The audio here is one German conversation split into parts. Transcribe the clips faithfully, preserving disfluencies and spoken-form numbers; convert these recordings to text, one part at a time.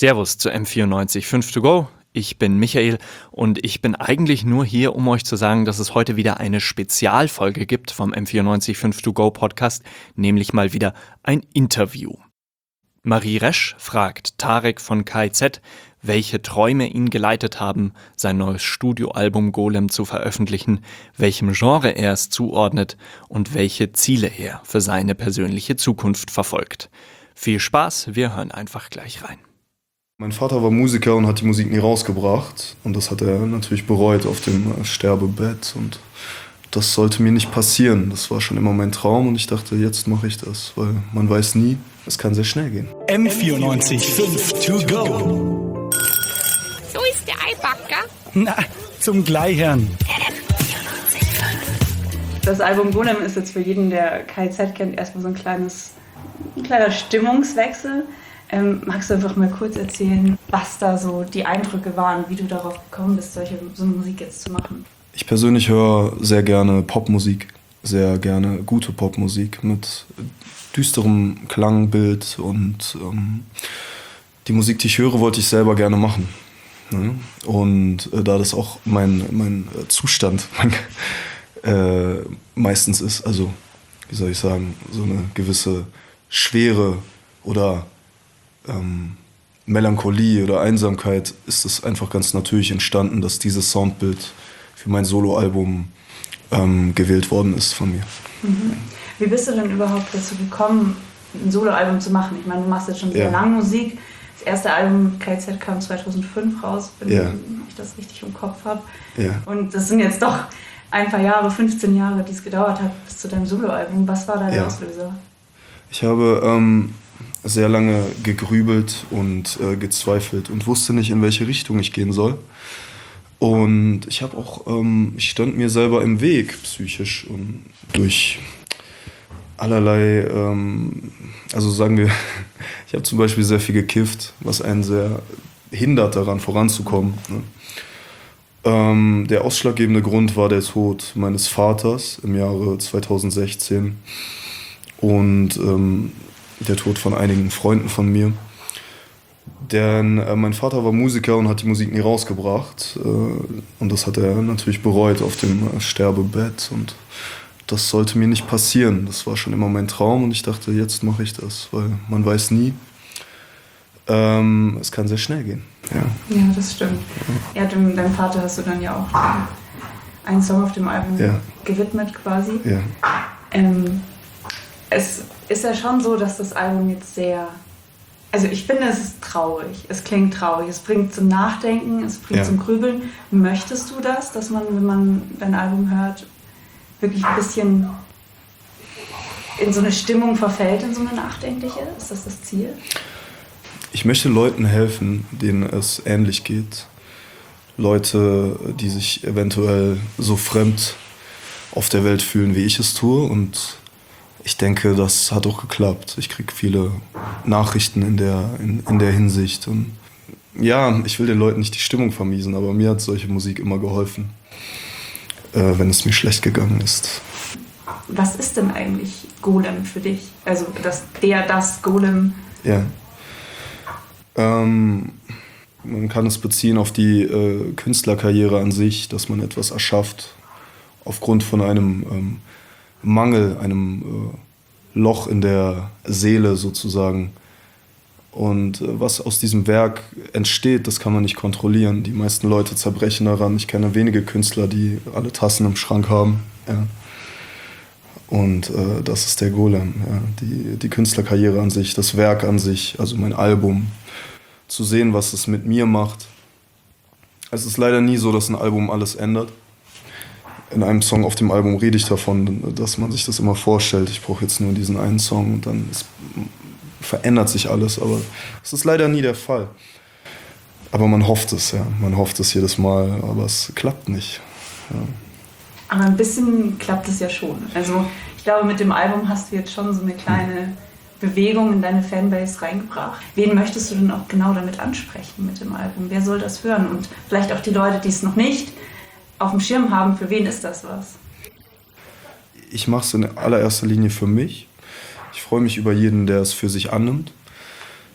Servus zu M vierundneunzig Komma fünf to go. Ich bin Michael und ich bin eigentlich nur hier, um euch zu sagen, dass es heute wieder eine Spezialfolge gibt vom M vierundneunzig Komma fünf to go Podcast, nämlich mal wieder ein Interview. Marie Resch fragt Tarek von K I Z, welche Träume ihn geleitet haben, sein neues Studioalbum Golem zu veröffentlichen, welchem Genre er es zuordnet und welche Ziele er für seine persönliche Zukunft verfolgt. Viel Spaß, wir hören einfach gleich rein. Mein Vater war Musiker und hat die Musik nie rausgebracht. Und das hat er natürlich bereut auf dem Sterbebett. Und das sollte mir nicht passieren. Das war schon immer mein Traum und ich dachte, jetzt mache ich das. Weil man weiß nie, es kann sehr schnell gehen. M vierundneunzig Komma fünf to go. So ist der Eibacker. Na, zum Gleichern. Das Album Golem ist jetzt für jeden, der K I Z kennt, erstmal so ein kleines, ein kleiner Stimmungswechsel. Ähm, magst du einfach mal kurz erzählen, was da so die Eindrücke waren, wie du darauf gekommen bist, solche, so eine Musik jetzt zu machen? Ich persönlich höre sehr gerne Popmusik, sehr gerne gute Popmusik mit düsterem Klangbild und ähm, die Musik, die ich höre, wollte ich selber gerne machen. Ne? Und äh, da das auch mein, mein äh, Zustand mein, äh, meistens ist, also wie soll ich sagen, so eine gewisse Schwere oder Ähm, Melancholie oder Einsamkeit, ist es einfach ganz natürlich entstanden, dass dieses Soundbild für mein Soloalbum ähm, gewählt worden ist von mir. Mhm. Wie bist du denn überhaupt dazu gekommen, ein Soloalbum zu machen? Ich meine, du machst jetzt schon sehr ja. lange Musik. Das erste Album mit K I Z kam zweitausendfünf raus, wenn ja. ich das richtig im Kopf habe. Ja. Und das sind jetzt doch ein paar Jahre, fünfzehn Jahre, die es gedauert hat bis zu deinem Soloalbum. Was war da der ja. Auslöser? Ich habe ähm, sehr lange gegrübelt und äh, gezweifelt und wusste nicht, in welche Richtung ich gehen soll. Und ich habe auch, ähm, ich stand mir selber im Weg, psychisch, und durch allerlei, ähm, also sagen wir, ich habe zum Beispiel sehr viel gekifft, was einen sehr hindert daran, voranzukommen. Ne? Ähm, der ausschlaggebende Grund war der Tod meines Vaters im Jahre zweitausendsechzehn und ähm, der Tod von einigen Freunden von mir. Denn äh, mein Vater war Musiker und hat die Musik nie rausgebracht. Äh, und das hat er natürlich bereut auf dem äh, Sterbebett. Und das sollte mir nicht passieren. Das war schon immer mein Traum und ich dachte, jetzt mache ich das. Weil man weiß nie, ähm, es kann sehr schnell gehen. Ja, ja das stimmt. Ja, dem, deinem Vater hast du dann ja auch einen Song auf dem Album ja. gewidmet quasi. Ja. Ähm, es ist ja schon so, dass das Album jetzt sehr, also ich finde, es ist traurig, es klingt traurig, es bringt zum Nachdenken, es bringt ja. zum Grübeln. Möchtest du das, dass man, wenn man dein Album hört, wirklich ein bisschen in so eine Stimmung verfällt, in so eine nachdenkliche? Ist das das Ziel? Ich möchte Leuten helfen, denen es ähnlich geht. Leute, die sich eventuell so fremd auf der Welt fühlen, wie ich es tue, und ich denke, das hat auch geklappt. Ich kriege viele Nachrichten in der, in, in der Hinsicht. Und ja, ich will den Leuten nicht die Stimmung vermiesen, aber mir hat solche Musik immer geholfen, äh, wenn es mir schlecht gegangen ist. Was ist denn eigentlich Golem für dich? Also das, der, das Golem? Ja. Ähm, man kann es beziehen auf die äh, Künstlerkarriere an sich, dass man etwas erschafft aufgrund von einem ähm, Mangel, einem äh, Loch in der Seele sozusagen. Und äh, was aus diesem Werk entsteht, das kann man nicht kontrollieren. Die meisten Leute zerbrechen daran. Ich kenne wenige Künstler, die alle Tassen im Schrank haben. Ja. Und äh, das ist der Golem. Ja. Die, die Künstlerkarriere an sich, das Werk an sich, also mein Album. Zu sehen, was es mit mir macht. Es ist leider nie so, dass ein Album alles ändert. In einem Song auf dem Album rede ich davon, dass man sich das immer vorstellt. Ich brauche jetzt nur diesen einen Song und dann ist, verändert sich alles. Aber es ist leider nie der Fall. Aber man hofft es, ja. Man hofft es jedes Mal, aber es klappt nicht. Ja. Aber ein bisschen klappt es ja schon. Also ich glaube, mit dem Album hast du jetzt schon so eine kleine Bewegung in deine Fanbase reingebracht. Wen möchtest du denn auch genau damit ansprechen mit dem Album? Wer soll das hören? Und vielleicht auch die Leute, die es noch nicht auf dem Schirm haben, für wen ist das was? Ich mache es in allererster Linie für mich. Ich freue mich über jeden, der es für sich annimmt.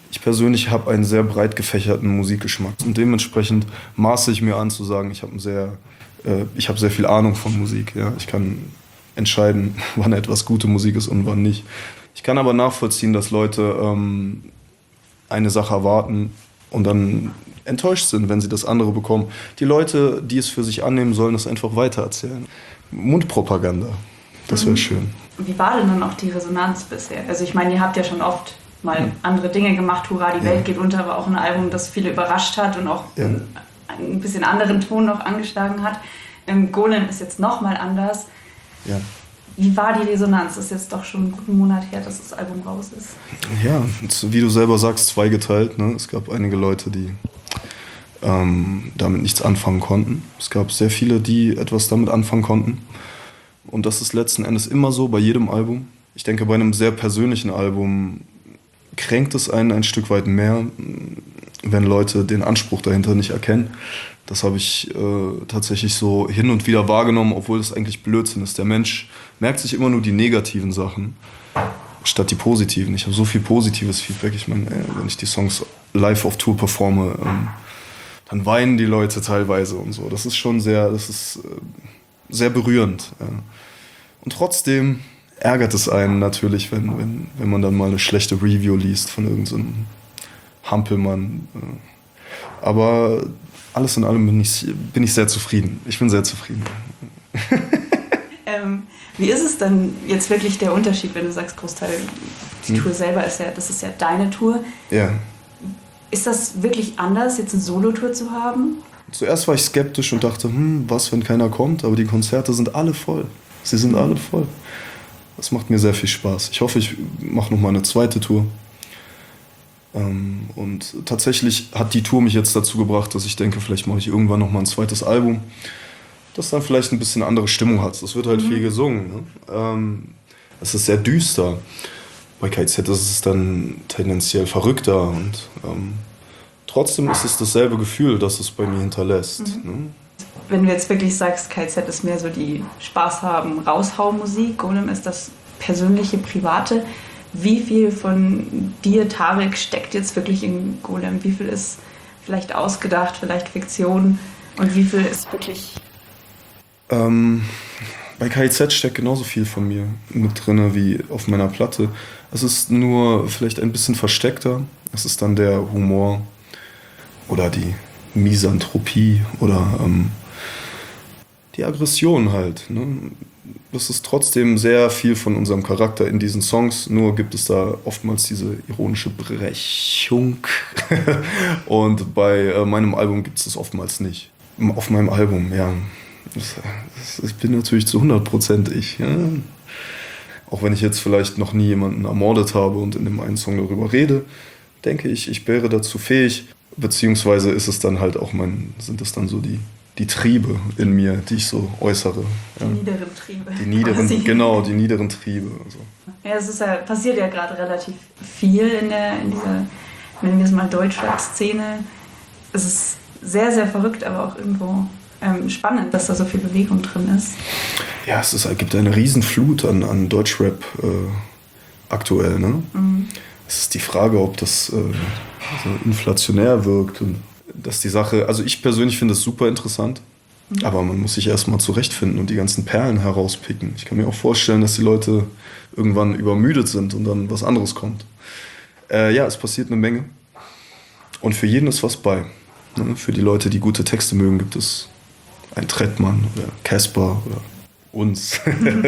Ich persönlich habe einen sehr breit gefächerten Musikgeschmack und dementsprechend maße ich mir an zu sagen, ich habe ein sehr, äh, ich habe sehr viel Ahnung von Musik. Ja? Ich kann entscheiden, wann etwas gute Musik ist und wann nicht. Ich kann aber nachvollziehen, dass Leute ähm, eine Sache erwarten und dann enttäuscht sind, wenn sie das andere bekommen. Die Leute, die es für sich annehmen, sollen das einfach weitererzählen. Mundpropaganda, das wäre schön. Wie war denn dann auch die Resonanz bisher? Also ich meine, ihr habt ja schon oft mal andere Dinge gemacht. Hurra, die Ja. Welt geht unter, war auch ein Album, das viele überrascht hat und auch Ja. einen, ein bisschen anderen Ton noch angeschlagen hat. Ähm, Golem ist jetzt nochmal anders. Ja. Wie war die Resonanz? Das ist jetzt doch schon einen guten Monat her, dass das Album raus ist. Ja, wie du selber sagst, zweigeteilt. Ne? Es gab einige Leute, die ähm, damit nichts anfangen konnten. Es gab sehr viele, die etwas damit anfangen konnten. Und das ist letzten Endes immer so bei jedem Album. Ich denke, bei einem sehr persönlichen Album kränkt es einen ein Stück weit mehr, wenn Leute den Anspruch dahinter nicht erkennen. Das habe ich äh, tatsächlich so hin und wieder wahrgenommen, obwohl das eigentlich Blödsinn ist. Der Mensch merkt sich immer nur die negativen Sachen, statt die positiven. Ich habe so viel positives Feedback. Ich meine, äh, wenn ich die Songs live auf Tour performe, ähm, dann weinen die Leute teilweise und so. Das ist schon sehr, das ist äh, sehr berührend. Ja. Und trotzdem ärgert es einen natürlich, wenn, wenn, wenn man dann mal eine schlechte Review liest von irgendeinem so Hampelmann. Aber alles in allem bin ich, bin ich sehr zufrieden. Ich bin sehr zufrieden. Ähm, wie ist es denn jetzt wirklich der Unterschied, wenn du sagst, Großteil, die Hm. Tour selber ist ja, das ist ja deine Tour. Ja. Ist das wirklich anders, jetzt eine Solo-Tour zu haben? Zuerst war ich skeptisch und dachte, hm, was, wenn keiner kommt? Aber die Konzerte sind alle voll. Sie sind alle voll. Das macht mir sehr viel Spaß. Ich hoffe, ich mache noch mal eine zweite Tour. Ähm, und tatsächlich hat die Tour mich jetzt dazu gebracht, dass ich denke, vielleicht mache ich irgendwann noch mal ein zweites Album, das dann vielleicht ein bisschen andere Stimmung hat. Es wird halt viel gesungen. Ne? Ähm, es ist sehr düster. Bei K Z ist es dann tendenziell verrückter und ähm, trotzdem ist es dasselbe Gefühl, das es bei mir hinterlässt. Mhm. Ne? Wenn du jetzt wirklich sagst, K Z ist mehr so die Spaß haben, Raushau-Musik, Golem ist das persönliche, private. Wie viel von dir, Tarek, steckt jetzt wirklich in Golem? Wie viel ist vielleicht ausgedacht, vielleicht Fiktion? Und wie viel ist wirklich... Ähm, bei K Z steckt genauso viel von mir mit drin wie auf meiner Platte. Es ist nur vielleicht ein bisschen versteckter. Es ist dann der Humor oder die Misanthropie oder ähm, die Aggression halt. Ne? Das ist trotzdem sehr viel von unserem Charakter in diesen Songs, nur gibt es da oftmals diese ironische Brechung. Und bei äh, meinem Album gibt es das oftmals nicht. Auf meinem Album, ja. Das, das, ich bin natürlich zu hundert Prozent ich. Ja? Auch wenn ich jetzt vielleicht noch nie jemanden ermordet habe und in dem einen Song darüber rede, denke ich, ich wäre dazu fähig. Beziehungsweise ist es dann halt auch mein, sind es dann so die, die Triebe in mir, die ich so äußere. Die Ja. niederen Triebe. Die niederen, quasi. genau, die niederen Triebe. Also. Ja, es ist ja, passiert ja gerade relativ viel in, der, in dieser, nennen wir es mal, Deutschrap-Szene. Es ist sehr, sehr verrückt, aber auch irgendwo ähm, spannend, dass da so viel Bewegung drin ist. Ja, es ist, gibt eine Riesenflut an, an Deutschrap äh, aktuell. Ne? Mhm. Es ist die Frage, ob das äh, so inflationär wirkt. Und dass die Sache, also ich persönlich finde es super interessant, mhm. aber man muss sich erstmal zurechtfinden und die ganzen Perlen herauspicken. Ich kann mir auch vorstellen, dass die Leute irgendwann übermüdet sind und dann was anderes kommt. Äh, ja, es passiert eine Menge. Und für jeden ist was bei. Ne? Für die Leute, die gute Texte mögen, gibt es einen Trettmann oder Casper oder uns.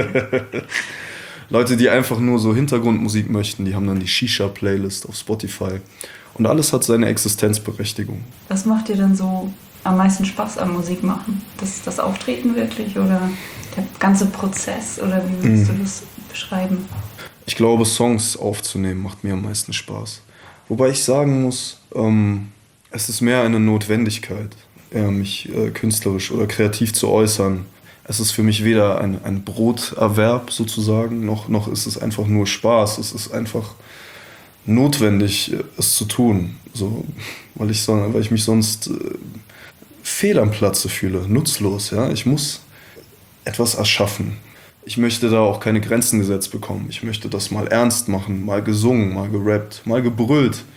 Leute, die einfach nur so Hintergrundmusik möchten, die haben dann die Shisha-Playlist auf Spotify. Und alles hat seine Existenzberechtigung. Was macht dir denn so am meisten Spaß am Musik machen? Das, das Auftreten wirklich oder der ganze Prozess? Oder wie würdest mhm. du das beschreiben? Ich glaube, Songs aufzunehmen macht mir am meisten Spaß. Wobei ich sagen muss, ähm, es ist mehr eine Notwendigkeit, ja, mich äh, künstlerisch oder kreativ zu äußern. Es ist für mich weder ein, ein Broterwerb sozusagen, noch, noch ist es einfach nur Spaß. Es ist einfach notwendig, es zu tun, so, weil, ich, weil ich mich sonst äh, fehl am Platze fühle, nutzlos. Ja? Ich muss etwas erschaffen. Ich möchte da auch keine Grenzen gesetzt bekommen. Ich möchte das mal ernst machen, mal gesungen, mal gerappt, mal gebrüllt.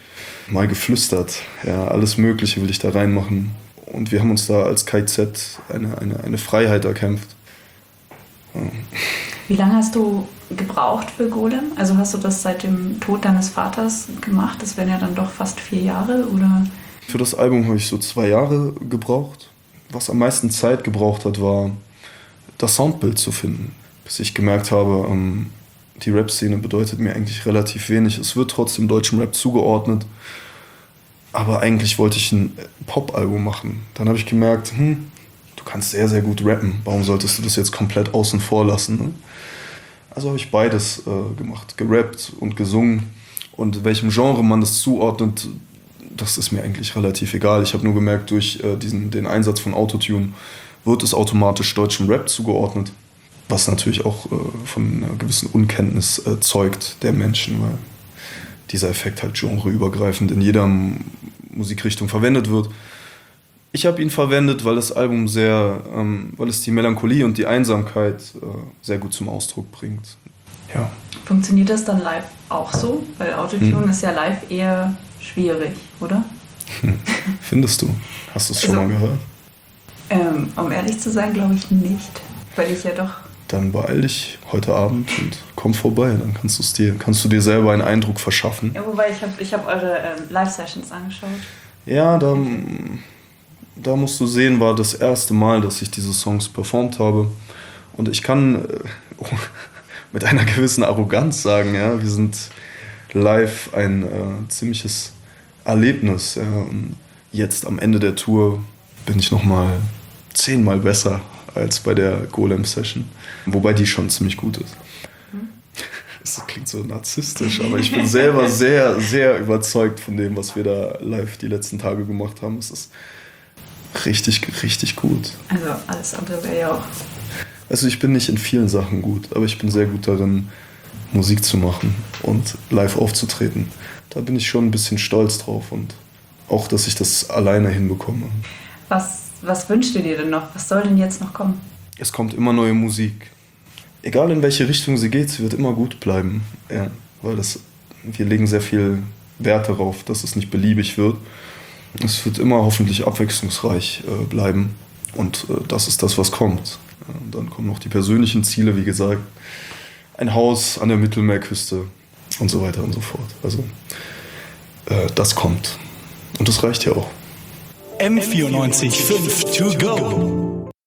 mal geflüstert. Ja, alles Mögliche will ich da reinmachen. Und wir haben uns da als K I Z eine, eine, eine Freiheit erkämpft. Ja. Wie lange hast du gebraucht für Golem? Also hast du das seit dem Tod deines Vaters gemacht? Das wären ja dann doch fast vier Jahre, oder? Für das Album habe ich so zwei Jahre gebraucht. Was am meisten Zeit gebraucht hat, war das Soundbild zu finden. Bis ich gemerkt habe, ähm, die Rap-Szene bedeutet mir eigentlich relativ wenig. Es wird trotzdem deutschem Rap zugeordnet. Aber eigentlich wollte ich ein Pop-Album machen. Dann habe ich gemerkt, hm, du kannst sehr, sehr gut rappen. Warum solltest du das jetzt komplett außen vor lassen? Ne? Also habe ich beides äh, gemacht. Gerappt und gesungen. Und welchem Genre man das zuordnet, das ist mir eigentlich relativ egal. Ich habe nur gemerkt, durch äh, diesen, den Einsatz von Autotune wird es automatisch deutschem Rap zugeordnet. Was natürlich auch äh, von einer gewissen Unkenntnis äh, zeugt der Menschen, weil dieser Effekt halt genreübergreifend in jeder M- Musikrichtung verwendet wird. Ich habe ihn verwendet, weil das Album sehr, ähm, weil es die Melancholie und die Einsamkeit äh, sehr gut zum Ausdruck bringt. Ja. Funktioniert das dann live auch so? Weil Autotune Hm. ist ja live eher schwierig, oder? Findest du? Hast du es schon Also, mal gehört? Ähm, um ehrlich zu sein, glaube ich nicht. Weil ich ja doch... Dann beeil dich heute Abend und komm vorbei. Dann kannst, du's dir, kannst du dir selber einen Eindruck verschaffen. Ja, wobei ich habe ich hab eure ähm, Live-Sessions angeschaut. Ja, da, da musst du sehen, war das erste Mal, dass ich diese Songs performt habe. Und ich kann äh, mit einer gewissen Arroganz sagen, ja, wir sind live ein äh, ziemliches Erlebnis. Ja. Und jetzt am Ende der Tour bin ich nochmal zehnmal besser als bei der Golem-Session. Wobei die schon ziemlich gut ist. Das klingt so narzisstisch, aber ich bin selber sehr, sehr überzeugt von dem, was wir da live die letzten Tage gemacht haben. Es ist richtig, richtig gut. Also alles andere wäre ja auch... Also ich bin nicht in vielen Sachen gut, aber ich bin sehr gut darin, Musik zu machen und live aufzutreten. Da bin ich schon ein bisschen stolz drauf und auch, dass ich das alleine hinbekomme. Was, was wünschst du dir denn noch? Was soll denn jetzt noch kommen? Es kommt immer neue Musik. Egal in welche Richtung sie geht, sie wird immer gut bleiben. Ja, weil das, wir legen sehr viel Wert darauf, dass es nicht beliebig wird. Es wird immer hoffentlich abwechslungsreich äh, bleiben. Und äh, das ist das, was kommt. Ja, und dann kommen noch die persönlichen Ziele, wie gesagt. Ein Haus an der Mittelmeerküste und so weiter und so fort. Also äh, das kommt. Und das reicht ja auch. M vierundneunzig Komma fünf to go.